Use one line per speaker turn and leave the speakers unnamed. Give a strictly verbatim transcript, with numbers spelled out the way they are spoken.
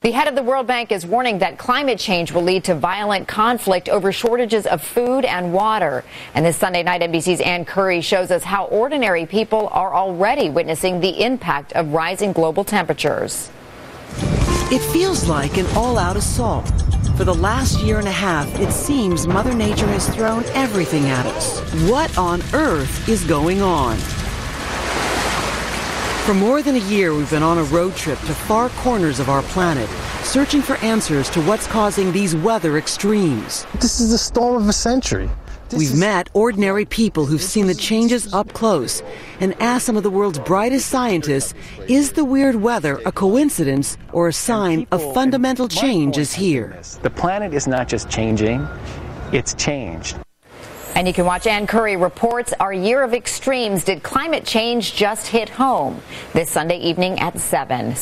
The head of the World Bank is warning that climate change will lead to violent conflict over shortages of food and water. And this Sunday night, N B C's Ann Curry shows us how ordinary people are already witnessing the impact of rising global temperatures.
It feels like an all-out assault. For the last year and a half, it seems Mother Nature has thrown everything at us. What on earth is going on? For more than a year, we've been on a road trip to far corners of our planet, searching for answers to what's causing these weather extremes.
This is the storm of a century. This
We've
is...
met ordinary people who've seen the changes up close and asked some of the world's brightest scientists, is the weird weather a coincidence or a sign of fundamental changes here?
The planet is not just changing, it's changed.
And you can watch Ann Curry reports our year of extremes. Did climate change just hit home? This Sunday evening at seven.